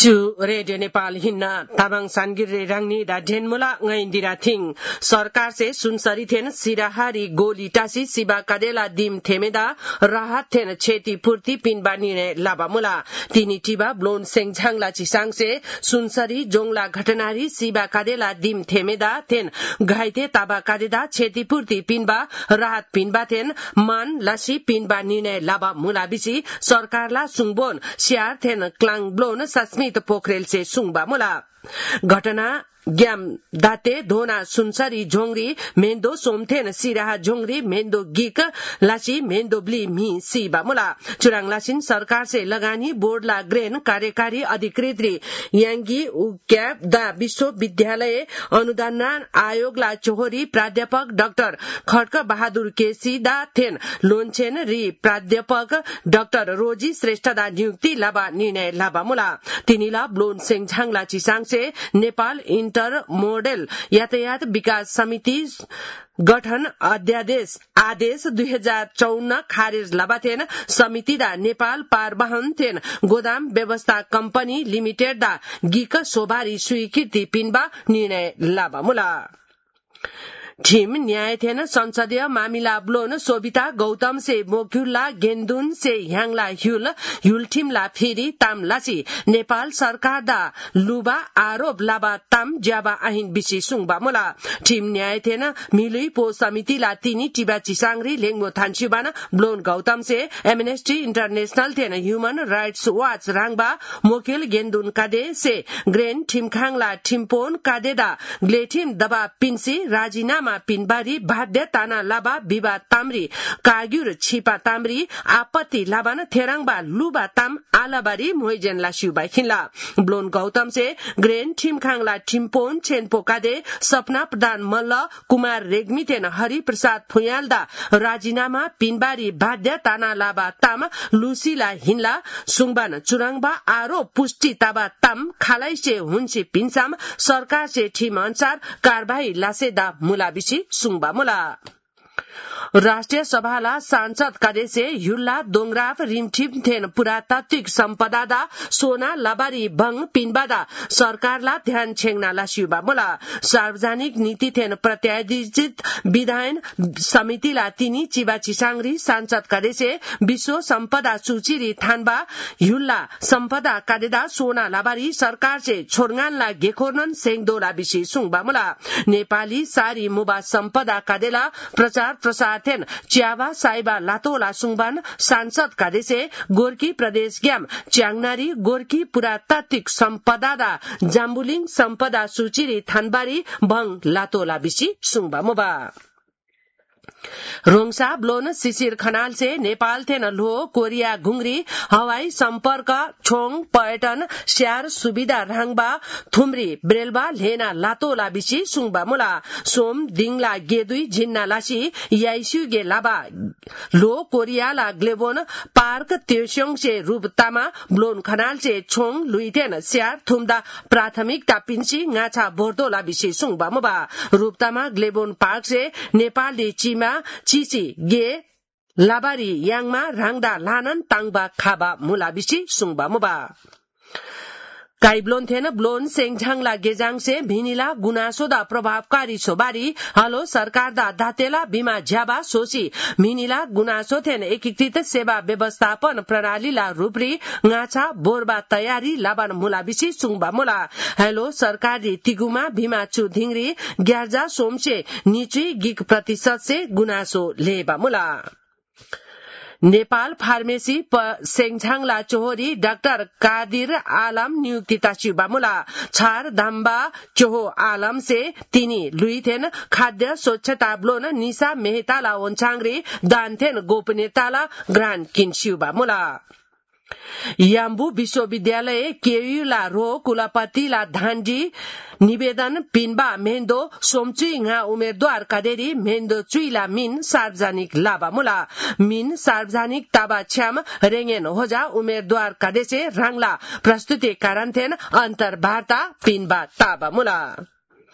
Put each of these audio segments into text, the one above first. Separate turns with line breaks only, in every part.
Chu Radio Nepal hinna tabang sangir rangni da dhenmula ngai dira thing सरकार से सुनसरी थेन सिराहारी गोली टासी सिबा कादेला दिम थेमेदा राहत थेन क्षतिपूर्ति पिनबा निर्णय लाबामुला तिनी टिबा ब्लोन सेङझाङला चिसाङ से सुनसरी जोङला घटनारी सिबा कादेला दिम थेमेदा थेन घाइते ताबा कादेदा क्षतिपूर्ति पिनबा राहत पिनबा थेन मान लासी पिनबा निर्णय लाबामुला बिसी सरकारला सुङबोन स्यार थेन क्लाङ ब्लोन सस्मित पोखरेल से सुङबा मुला घटना ग्याम दाते धोना सुनसरी झोंगरी मेन्दो सोमथेन सिराहा झोंगरी मेन्दो गिक लासी मेन्दो ब्ली मी सीबा मुला चुराङ लासिन सरकार से लगानी बोर्डला ग्रेन कार्यकारी अधिकृत यांगी उक्याप दा विश्वविद्यालय अनुदान आयोगला चोहरी प्राध्यापक डाक्टर खड्क बहादुर केसी दा थेन लोनछेन री प्राध्यापक डाक्टर रोजी श्रेष्ठ दा नियुक्ति लाबा निर्णय लाबा मुला तिनीला ब्लोन सेङझाङला चिसाङ से नेपाल इंटर मोडल यातायात विकास समिति गठन अध्यादेश आदेश 2054 खारेज लाबाथेन समिति दा नेपाल पारवाहन थेन गोदाम व्यवस्था कंपनी लिमिटेड दा गिक सोभारी स्वीकृति पिनबा निर्णय लाबा मुला ठिम न्याय थेन संसदीय मामिला ब्लोन सोभिता गौतम से मोक्युला गेन्दुन से ह्याङला ह्युल ठिमला फेरि ताम लासी नेपाल सरकार दा लुबा आरोप लाबा ताम ज्याबा आहिन बिसी सुङबा मुला ठिम न्याय थेन मिलुई पो समिति ला तिनी टिबा चिसाङरी लेङमो थान्सिबान ब्लोन गौतम से एमनेस्टी इंटरनेशनल थेन ह्युमन राइट्स वाच राङबा मोक्युल गेन्दुन कादे से ग्रेन ठिमखाङला ठिमपोन कादेदा ग्लेठिम दबा पिन्सी राजीनामा पिनबारी बाध्य ताना लाबा विवाद तामरी काग्युर छिपा तामरी आपत्ति लाबान थेराङबा लुबा ताम आलाबारी मोइजेन लासिउबा खिनला ब्लोन गौतम से ग्रेन ठिमखाङला ठिमपोन छेनपो कादे सपना प्रधान मल्ल कुमार रेग्मी तेन हरि प्रसाद फुयालदा राजीनामा पिनबारी बाध्य ताना लाबा ताम लुसीला हिनला सुङबान चुराङबा आरोप पुष्टि ताबा ताम खालाई से हुन्सी पिन्साम सरकार से ठिम अनुसार कारबाही लासेदा मुला सुङबा मुला राष्ट्रिय सभाला सांसद कादेसे युल्ला दोङराफ रिमठिम थेन पुरातात्विक सम्पदादा सोना लबारी भङ पिनबादा सरकारला ध्यान छेङना लासिउबा मुला सार्वजनिक नीति थेन प्रत्यादिजित विधायन समितिला तिनी चिबा चिसाङरी सांसद कादेसे विश्व सम्पदा सूचीरी थानबा युल्ला सम्पदा कादेदा सोना लबारी सरकार से छोरगानला गेखोर्नन सेङदोला बिसी सुङबा मुला नेपाली सारी मुबा सम्पदा कादेला प्रचार प्रसार थेन च्यावा साइबा लातोला सुङबान सांसद कादेसे गोर्की प्रदेश ग्याम च्याङनारी गोर्की पुरातात्विक सम्पदा जाम्बुलिङ सम्पदा सूचीरी थानबारी भङ लातोला बिसी सुङबा मुबा रोङसा ब्लोन शिशिर खनाल से नेपाल थेन लो कोरिया घुंगरी हवाई सम्पर्क छोङ पर्यटन स्यार सुविधा राङबा थुम्री ब्रेलबा लेना लातोला बिसी सुङबा मुला सोम दिङला गेदुई झिन्ना लासी याइसुगे लाबा लो कोरिया ला ग्लेबोन पार्क त्योस्योङ से रुबतामा ब्लोन खनाल से छोङ लुइथेन स्यार थुम्दा प्राथमिकता पिन्सी गाछा बोर्दोला बिसी सुङबा मुबा रुबतामा ग्लेबोन पार्क से नेपाली चिमा चिसी गे लाबारी याङमा राङदा लानन ताङबा खाबा मुला बिसी सुङबा मुबा काइब्लोन थेन ब्लोन सेङझाङला गेजाङ से भिनिला गुनासोदा प्रभावकारी सोबारी हलो सरकार दा दातेला बिमा ज्याबा सोसी भिनिला गुनासो थेन एकीकृत सेवा व्यवस्थापन प्रणालीला रूपरी गाछा बोरबा तयारी लाबान मुला बिसी सुङबा मुला हेलो सरकारी तिगुमा भीमा चु धिङरी ग्यार्जा सोमसे निचुई गिक प्रतिशत से गुनासो लेबा मुला नेपाल फार्मेसी सेङझाङला चोहरी डाक्टर कादिर आलम नियुक्ति तासिउबा मुला छार दाम्बा चोहो आलम से तिनी लुइथेन खाद्य स्वच्छता ब्लोन निसा मेहताला ओन्छाङरी दानथेन गोपनीयताला ग्रान किन्सिउबा मुला याम्बु विश्वविद्यालय केयुला रो कुलपतिला धान्जी निवेदन पिनबा मेन्दो सोमचुई nga उम्मेदवार कादेरी मेन्दो चुइला मिन सार्वजनिक लाबा मुला मिन सार्वजनिक ताबा छ्याम रेङेन होजा उम्मेदवार कादेसे राङला प्रस्तुति कारण थेन अन्तर्वार्ता पिनबा ताबा मुला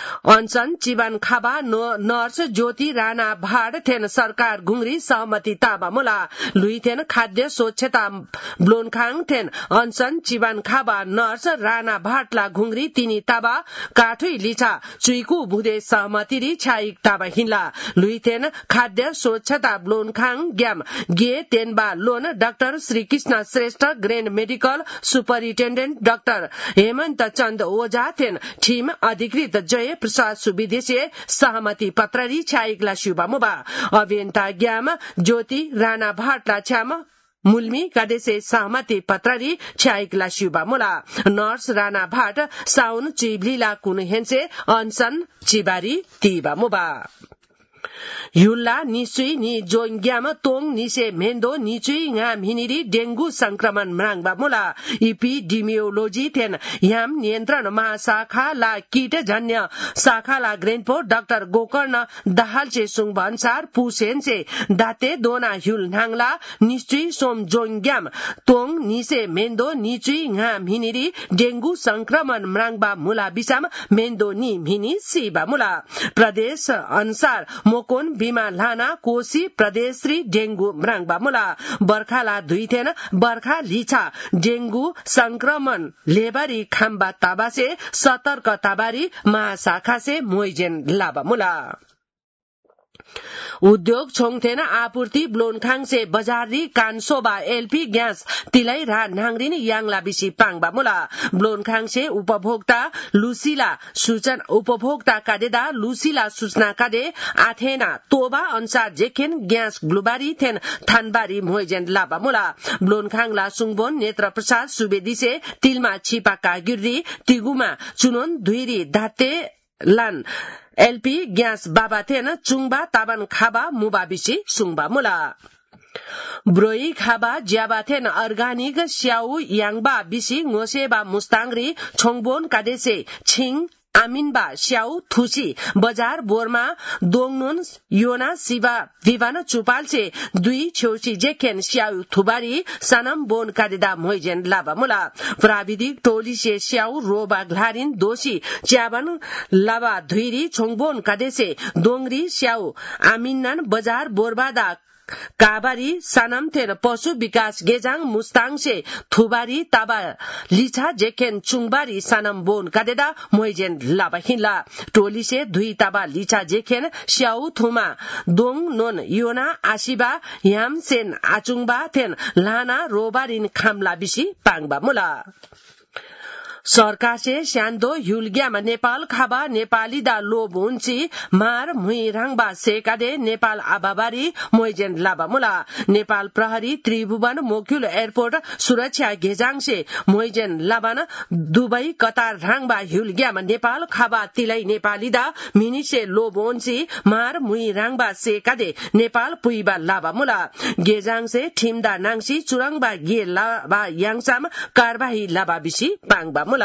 अनसन चिबान खाबा नर्स ज्योति राणा भाड थेन सरकार घुंगरी सहमति ताबा मुला लुई थेन खाद्य स्वच्छता ब्लोनखाङ थेन अनसन चिबान खाबा नर्स राणा भाटला घुंगरी तिनी ताबा काठुई लिछा चुइकु बुधे सहमति री छाइक ताबा हिन्ला लुई थेन खाद्य स्वच्छता ब्लोनखाङ ग्याम गे तेनबा लोन डाक्टर श्री कृष्ण श्रेष्ठ ग्रेन medical superintendent doctor Hemant Chand Ojha थेन ठिम अधिकृत जय प्रसाद सुविदेशीय सहमति पत्ररी छाइकला शुभामुबा अभियन्ता ग्याम ज्योति राणा भाटला छ्याम मुल्मी कादेसे सहमति पत्ररी छाइकला शुभामुला नर्स राणा भाट साउन चिब्लीला कुन हेन्से अनसन चिबारी तिबामुबा युल्ला निसुई नि जोंग्याम तोङ निसे मेन्दो निचुई nga मिनिरी डेंगू संक्रमण म्राङबा मुला इपिडेमियोलोजी थेन याम नियन्त्रण महाशाखा ला कीटजन्य शाखा ला ग्रेनपो डाक्टर गोकर्ण दाहालचे सुङ भन्सार पुसेनसे दाते दोना हुल नाङला निचुई सोम जोंग्याम तोङ निसे मेन्दो निचुई nga मिनिरी डेंगू संक्रमण म्राङबा मुला बिसाम मेन्दो नि मिनि सिबा मुला प्रदेश अनुसार मोकोन बिमा लाना कोशी प्रदेशरी डेंगू म्राङबा मुला बर्खाला दुई थेन बर्खा लिछा डेंगू संक्रमण लेबारी खाम्बा ताबासे सतर्क ताबारी महाशाखा से मोइजेन लाबा मुला उद्योग छोङथेन आपूर्ति ब्लोनखाङ से बजारी कानसोबा एलपी ग्यास तिलै रा नाङरिन याङला बिसी पाङबा मुला ब्लोनखाङ से उपभोक्ता लुसिला सूचना उपभोक्ता कादेदा लुसिला सूचना कादे आथेना तोबा अनुसार जेखेन ग्यास ग्लुबारी थेन थानबारी मोइजेन लाबा मुला ब्लोनखाङ ला सुङबोन नेत्र प्रसाद सुवेदीसे तिलमा छिपा कागिरी तिगुमा चुनोन धुइरी धाते लान एलपी ग्यास बाबा थेन चुङबा ताबान खाबा मुबा बिसी सुङबा मुला ब्रोई खाबा ज्याबा थेन अर्गानिक स्याउ याङबा बिसी ngoसेबा मुस्ताङरी छोङबोन कादेसे छिङ आमिनबा स्याउ थुसी बजार बोरमा दोङनुन योना सिवा विवान चुपालसे दुई छेउसी जेखेन स्याउ थुबारी सनम बोन कादेदा मोइजेन लाबा मुला प्राविधिक टोली से स्याउ रोबा ग्लारिन दोषी च्याबन लाबा धुइरी छोङबोन कादेसे दोङरी स्याउ आमिनन बजार बोरबादा काबारी सानम थेन पशु विकास गेजाङ मुस्ताङ से थुबारी ताबा लिछा जेखेन चुङबारी सानम बोन कादेदा मोइजेन लाबा हिला टोली से दुई ताबा लिछा जेखेन स्याउ थुमा दोङ नोन योना आशिबा यामसेन आचुङबा थेन लाना रोबारिन खामला बिसी पाङबा मुला सरकार से स्यान्दो युलग्यामा नेपाल खाबा नेपाली दा लोब हुन्ची मार मुई राङबा सेकादे नेपाल आबाबारी मोइजेन लाबा मुला नेपाल प्रहरी त्रिभुवन मोक्युल एयरपोर्ट सुरक्षा गेजाङ से मोइजेन लाबान दुबई कतार राङबा युलग्यामा नेपाल खाबा तिलै नेपाली दा मिनिसे लोब हुन्ची मार मुई राङबा सेकादे नेपाल पुइबा लाबा मुला गेजाङ से ठिमदा नाङसी चुरङबा गे लाबा याङसाम कारबाही लाबा बिसी पाङबा मुला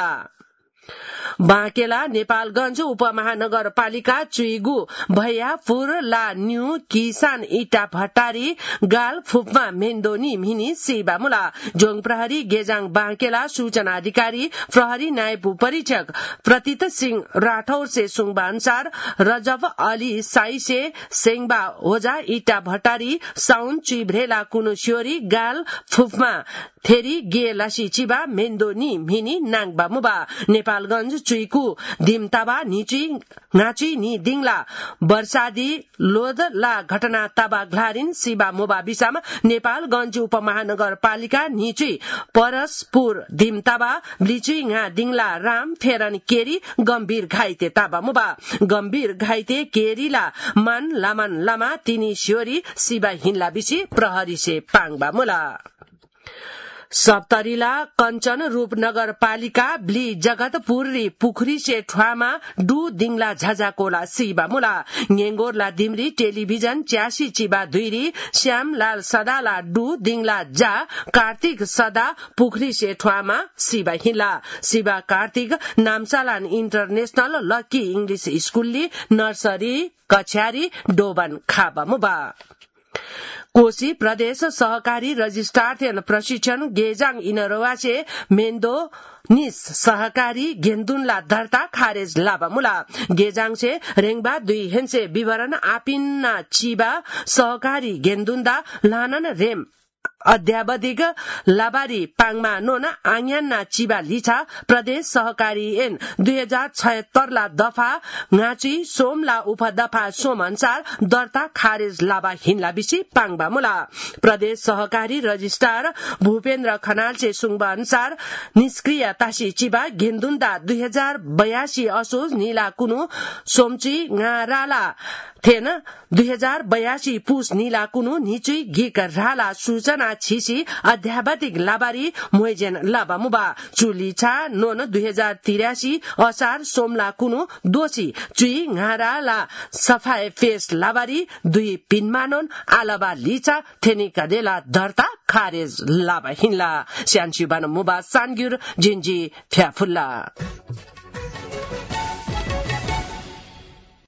बाँकेला नेपालगञ्ज उपमहानगरपालिका चुइगु भैयापुर ला न्यू किसान इटा भट्टारी गाल फुपमा मेन्दोनी मिनी सिबा मुला जोङ प्रहरी गेजाङ बाँकेला सूचना अधिकारी प्रहरी नायब परीक्षक प्रतीत सिंह राठौर से सुङबा अनुसार रजब अली साई से सेङबा ओझा इटा भट्टारी साउन चिभ्रेला कुनु स्योरी गाल फुपमा थेरी गे लासी चिबा मेन्दोनी मिनी नाङबा मुबा नेपालगञ्ज चुइकु दिमताबा निची नाची नि दिङला वर्षादी लोध ला घटना ताबा ग्लारिन सिबा मोबा बिसाम नेपालगञ्ज उपमहानगरपालिका निची परसपुर दिमताबा ब्लिचुई nga दिङला राम फेरन केरी गम्भीर घाइते ताबा मुबा गम्भीर घाइते केरीला मन लामन लामा तिनी स्योरी सिबा हिन्ला बिसी प्रहरी से पाङबा मुला सप्तरीला कञ्चन रूपनगरपालिका ब्ली जगतपुरी पुखरी से ठुवामा डु दिङला झजाकोला सिबा मुला नेङ्गोरला दिमरी टेलिभिजन च्यासी चिबा धुइरी श्यामलाल सदाला डु दिङला जा कार्तिक सदा पुखरी से ठुवामा सिबा हिला सिबा कार्तिक नामसालान इन्टरनेशनल लकी इंग्लिश स्कूलली नर्सरी कछ्यारी डोबन खाबा मुबा कोशी प्रदेश सहकारी रजिस्ट्रार थेन प्रशिक्षण गेजाङ इनरवासे मेन्दो निस सहकारी गेन्दुनला दर्ता खारेज लाबामुला गेजाङ से रेङबा 2 हेन्से विवरण आपिन्ना चिबा सहकारी गेन्दुन्दा लानन रेम अध्यावधिक लाबारी पाङमा नोना आङयान्ना चिबा लिछा प्रदेश सहकारी ऐन 2076 ला दफा ngaci सोमला उपदफा सोम अनुसार दर्ता खारेज लाबा हिन्ला बिसी पाङबा मुला प्रदेश सहकारी रजिस्ट्रार भूपेन्द्र खनाल से सुङबा अनुसार निष्क्रिय तासी चिबा गेन्दुन्दा 2082 असोज नीला कुनु सोमची ngaराला थेन 2082 पुस नीला कुनु निचुई गिक राला सूचना छिसी अध्यावधिक लाबारी मोइजेन लाबा मुबा चुलिछा नोन 2083 असार सोमला कुनु दोषी चुई ngaराला सफाई फेस लाबारी 2 पिनमानोन आलाबा लिचा थेनिका देला दर्ता खारेज लाबा हिन्ला स्यानसी बान मुबा सानग्युर जिन्जी फ्याफुल्ला